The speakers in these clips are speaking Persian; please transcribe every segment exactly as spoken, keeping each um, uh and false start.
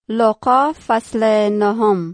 لوقا فصل نهم.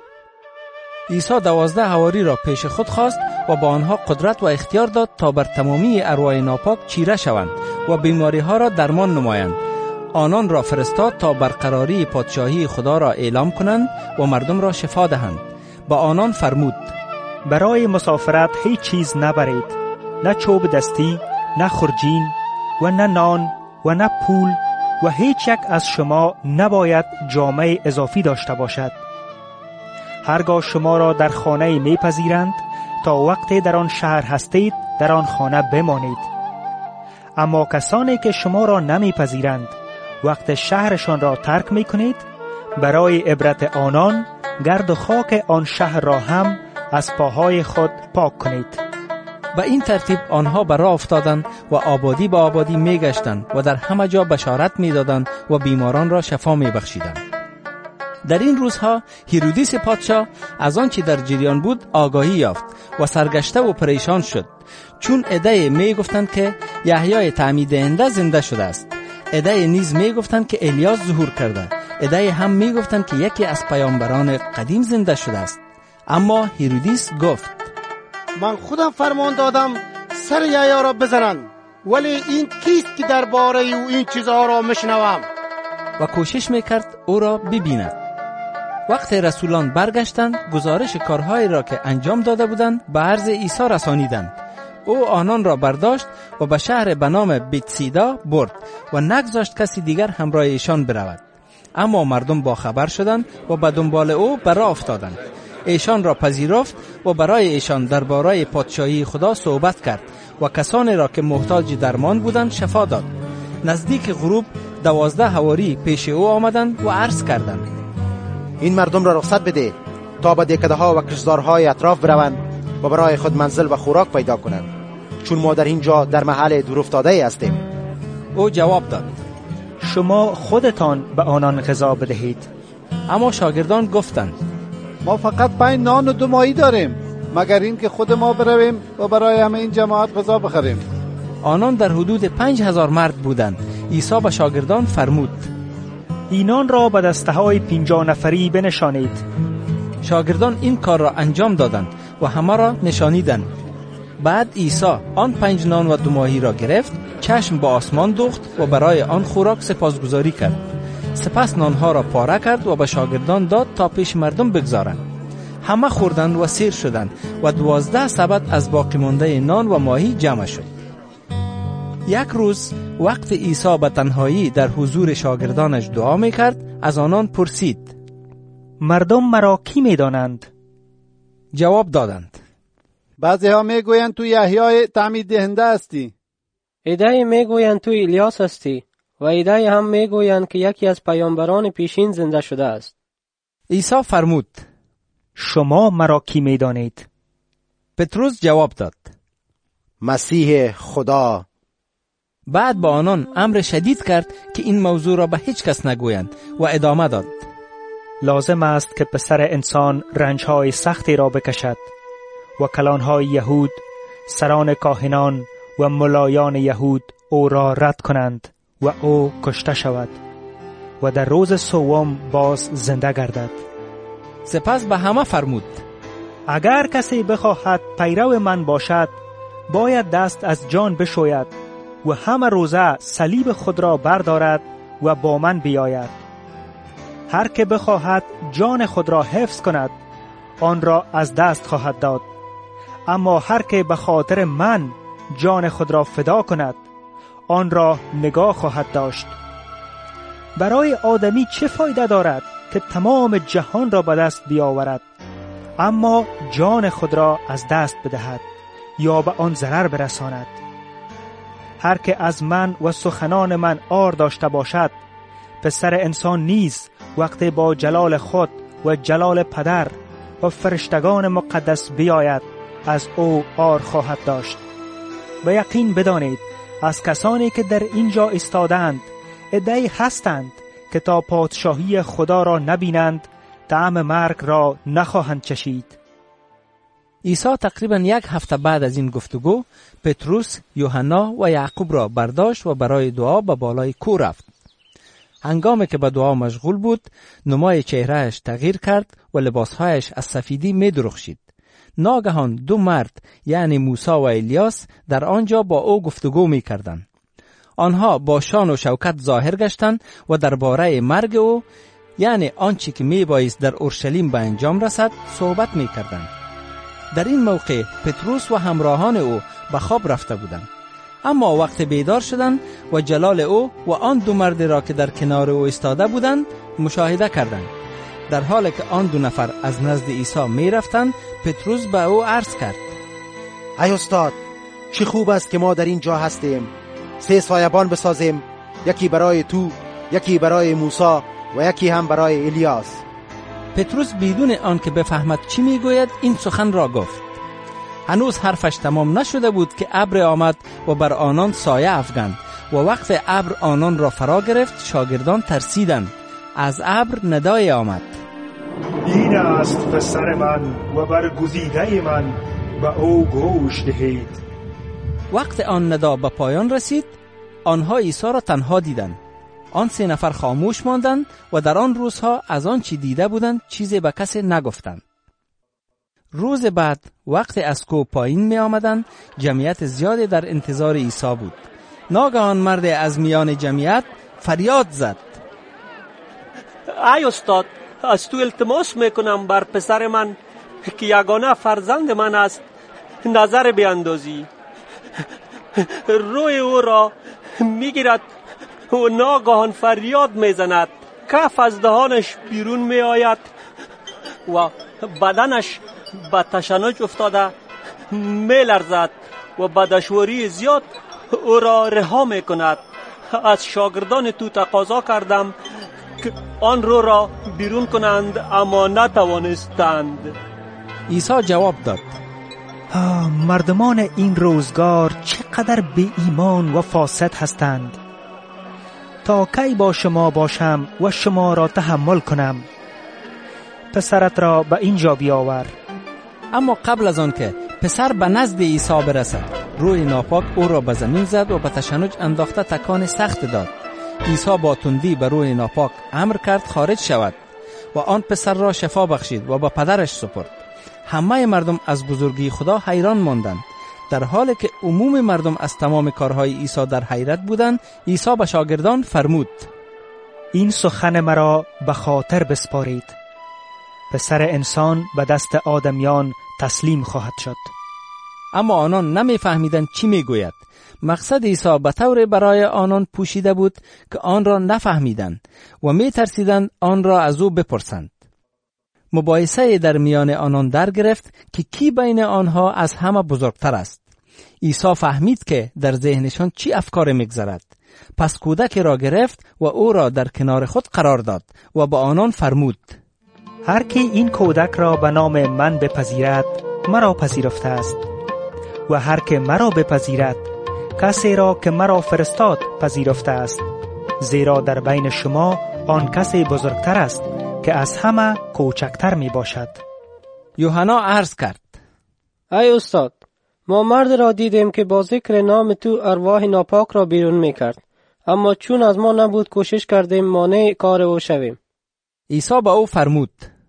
عیسی دوازده حواری را پیش خود خواست و با آنها قدرت و اختیار داد تا بر تمامی ارواح ناپاک چیره شوند و بیماری ها را درمان نمایند. آنان را فرستاد تا برقراری پادشاهی خدا را اعلام کنند و مردم را شفا دهند. با آنان فرمود: برای مسافرت هیچ چیز نبرید، نه چوب دستی، نه خرجین و نه نان و نه پول، و هیچ یک از شما نباید جامه اضافی داشته باشد. هرگاه شما را در خانه میپذیرند، تا وقتی در آن شهر هستید در آن خانه بمانید. اما کسانی که شما را نمیپذیرند، وقت شهرشان را ترک میکنید، برای عبرت آنان گرد و خاک آن شهر را هم از پاهای خود پاک کنید. به این ترتیب آنها به راه افتادند و آبادی به آبادی میگشتند و در همه جا بشارت میدادند و بیماران را شفا میبخشیدند. در این روزها هیرودیس پادشاه از آنچه در جریان بود آگاهی یافت و سرگشته و پریشان شد، چون عده میگفتند که یحیای تعمید دهنده زنده شده است. عده نیز میگفتند که الیاس ظهور کرده. عده هم میگفتند که یکی از پیامبران قدیم زنده شده است. اما هیرودیس گفت: من خودم فرمان دادم سر یحیی را بزنند، ولی این کیست که درباره او این چیزها را میشنوم؟ و کوشش میکرد او را ببیند. وقتی رسولان برگشتند، گزارش کارهایی را که انجام داده بودند به عرض عیسی رسانیدند. او آنان را برداشت و به شهر به نام بیتسیدا برد و نگذاشت کسی دیگر همراه ایشان برود. اما مردم با خبر شدند و به دنبال او به راه افتادند. ایشان را پذیرفت و برای ایشان درباره پادشاهی خدا صحبت کرد و کسانی را که محتاج درمان بودند شفا داد. نزدیک غروب دوازده حواری پیش او آمدند و عرض کردند: این مردم را رخصت بده تا به دکده ها و کشتزارهای اطراف بروند و برای خود منزل و خوراک پیدا کنند، چون ما در اینجا در محل دور افتاده هستیم. او جواب داد: شما خودتان به آنان غذا بدهید. اما شاگردان گفتند: ما فقط پنج نان و دو ماهی داریم، مگر این که خود ما برویم و برای همه این جماعت غذا بخریم. آنان در حدود پنج هزار مرد بودند. عیسی به شاگردان فرمود: اینان را به دسته های پنجاه نفری بنشانید. شاگردان این کار را انجام دادند و همه را نشانیدند. بعد عیسی آن پنج نان و دو ماهی را گرفت، چشم به آسمان دوخت و برای آن خوراک سپاسگزاری کرد. سپس نانها را پاره کرد و به شاگردان داد تا پیش مردم بگذارند. همه خوردند و سیر شدند و دوازده سبد از باقی مانده نان و ماهی جمع شد. یک روز وقت عیسی به تنهایی در حضور شاگردانش دعا میکرد، از آنان پرسید: مردم مرا کی میدانند؟ جواب دادند: بعضی ها میگویند تو یحیای تعمید دهنده هستی، عده میگویند تو الیاس هستی و عده هم میگویند که یکی از پیامبران پیشین زنده شده است. عیسی فرمود: شما مرا کی میدانید؟ پتروس جواب داد: مسیح خدا. بعد با آنان امر شدید کرد که این موضوع را به هیچ کس نگویند و ادامه داد: لازم است که پسر انسان رنجهای سختی را بکشد و کلانهای یهود، سران کاهنان و ملایان یهود او را رد کنند و او کشته شود و در روز سوم باز زنده گردد. سپس به همه فرمود: اگر کسی بخواهد پیرو من باشد، باید دست از جان بشوید و همه روزه صلیب خود را بردارد و با من بیاید. هر که بخواهد جان خود را حفظ کند، آن را از دست خواهد داد. اما هر که به خاطر من جان خود را فدا کند، آن را نگاه خواهد داشت. برای آدمی چه فایده دارد که تمام جهان را به دست بیاورد، اما جان خود را از دست بدهد یا به آن ضرر برساند؟ هر که از من و سخنان من عار داشته باشد، پسر انسان نیز وقتی با جلال خود و جلال پدر و فرشتگان مقدس بیاید، از او عار خواهد داشت. و یقین بدانید از کسانی که در اینجا استادند عده‌ای هستند که تا پادشاهی خدا را نبینند طعم مرگ را نخواهند چشید. عیسی تقریبا یک هفته بعد از این گفتگو پتروس، یوحنا و یعقوب را برداشت و برای دعا به بالای کوه رفت. هنگامی که به دعا مشغول بود، نمای چهرهش تغییر کرد و لباسهایش از سفیدی می درخشید. ناگهان دو مرد یعنی موسی و الیاس در آنجا با او گفتگو می کردند. آنها با شان و شوکت ظاهر گشتند و درباره مرگ او یعنی آنچه که می بایست در اورشلیم به انجام رسد صحبت می کردند. در این موقع پتروس و همراهان او به خواب رفته بودند. اما وقت بیدار شدند و جلال او و آن دو مرد را که در کنار او ایستاده بودند مشاهده کردند. در حالی که آن دو نفر از نزد عیسی می رفتند، پتروس به او عرض کرد: ای استاد، چه خوب است که ما در این جا هستیم. سه سایبان بسازیم، یکی برای تو، یکی برای موسی و یکی هم برای الیاس. پتروس بدون آن که بفهمد چی می گوید این سخن را گفت. هنوز حرفش تمام نشده بود که ابر آمد و بر آنان سایه افکند و وقت ابر آنان را فرا گرفت شاگردان ترسیدند. از ابر ندای آمد: این است پسر من و برگزیده من، و او گوش دهید. وقت آن ندا به پایان رسید، آنها عیسی را تنها دیدند. آن سه نفر خاموش ماندند و در آن روزها از آن چی دیده بودند چیزی به کسی نگفتند. روز بعد وقت از کوه پایین می آمدند، جمعیت زیادی در انتظار عیسی بود. ناگهان مرد از میان جمعیت فریاد زد: ای استاد، از تو التماس میکنم بر پسر من که یگانه فرزند من است نظر بیندازی. روی او را میگیرد و ناگهان فریاد میزند، کف از دهانش بیرون میآید و بدنش به تشنج افتاده میلرزد و به دشواری زیاد او را رها میکند. از شاگردان تو تقاضا کردم که آن رو را بیرون کنند اما نتوانستند. عیسی جواب داد: مردمان این روزگار چقدر بی ایمان و فاسد هستند. تا کی با شما باشم و شما را تحمل کنم؟ پسرت را به اینجا بیاور. اما قبل از آن که پسر به نزد عیسی برسد، روح ناپاک او را به زمین زد و به تشنج انداخته تکان سخت داد. عیسی با تندی به روح ناپاک امر کرد خارج شود و آن پسر را شفا بخشید و به پدرش سپرد. همه مردم از بزرگی خدا حیران ماندند. در حالی که عموم مردم از تمام کارهای عیسی در حیرت بودند، عیسی به شاگردان فرمود: این سخن مرا به خاطر بسپارید. پسر انسان به دست آدمیان تسلیم خواهد شد. اما آنان نمیفهمیدند چی میگوید. مقصد عیسی به طور برای آنان پوشیده بود که آن را نفهمیدند و میترسیدند آن را از او بپرسند. مباحثه در میان آنان در گرفت که کی بین آنها از همه بزرگتر است. عیسی فهمید که در ذهنشان چی افکار میگذرد. پس کودک را گرفت و او را در کنار خود قرار داد و به آنان فرمود: هر کی این کودک را به نام من بپذیرد مرا پذیرفته است، و هر که مرا بپذیرد کسی را که مرا فرستاد پذیرفته است. زیرا در بین شما آن کسی بزرگتر است که از همه کوچکتر می باشد. یوحنا عرض کرد: ای استاد، ما مرد را دیدیم که با ذکر نام تو ارواح ناپاک را بیرون می کرد، اما چون از ما نبود کوشش کردیم مانع کار او شویم. عیسی با او فرمود: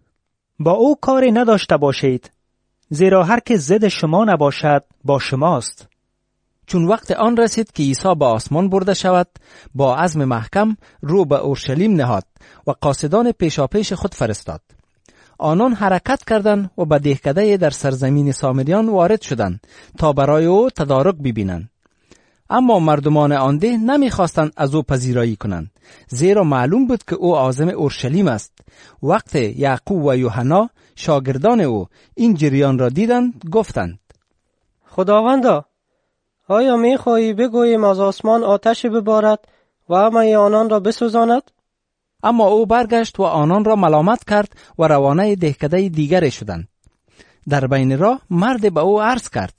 با او کاری نداشته باشید، زیرا هر که ضد شما نباشد با شماست. چون وقت آن رسید که عیسی به آسمان برده شود، با عزم محکم رو به اورشلیم نهاد و قاصدان پیشاپیش خود فرستاد. آنان حرکت کردند و به دهکده در سرزمین سامریان وارد شدند تا برای او تدارک ببینند. اما مردمان آن ده نمیخواستند از او پذیرایی کنند، زیرا معلوم بود که او عازم اورشلیم است. وقت یعقوب و یوحنا شاگردان او این جریان را دیدند، گفتند: خداوندا، آیا میخواهی بگوییم از آسمان آتش ببارد و همه آنان را بسوزاند؟ اما او برگشت و آنان را ملامت کرد و روانه دهکده دیگری شدند. در بین راه مرد به او عرض کرد: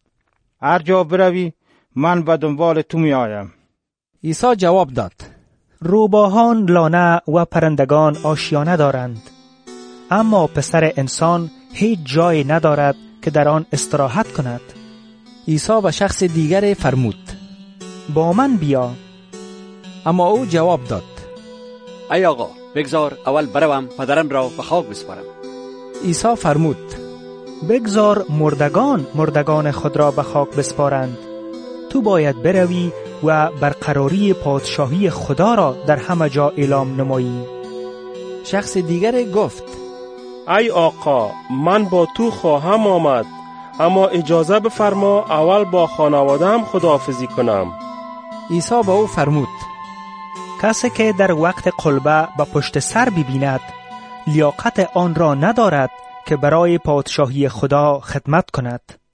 هر جا بروی من به دنبال تو می آیم. عیسی جواب داد: روباهان لانه و پرندگان آشیانه دارند، اما پسر انسان هیچ جایی ندارد که در آن استراحت کند. عیسی به شخص دیگری فرمود: با من بیا. اما او جواب داد: ای آقا بگذار اول بروم پدرم را به خاک بسپارم. عیسی فرمود بگذار مردگان مردگان خود را به خاک بسپارند. تو باید بروی و برقراری پادشاهی خدا را در همه جا اعلام نمایی. شخص دیگر گفت ای آقا من با تو خواهم آمد، اما اجازه بفرما اول با خانواده‌ام خداحافظی کنم. عیسی با او فرمود کسی که در وقت قلبه به پشت سر ببیند لیاقت آن را ندارد که برای پادشاهی خدا خدمت کند.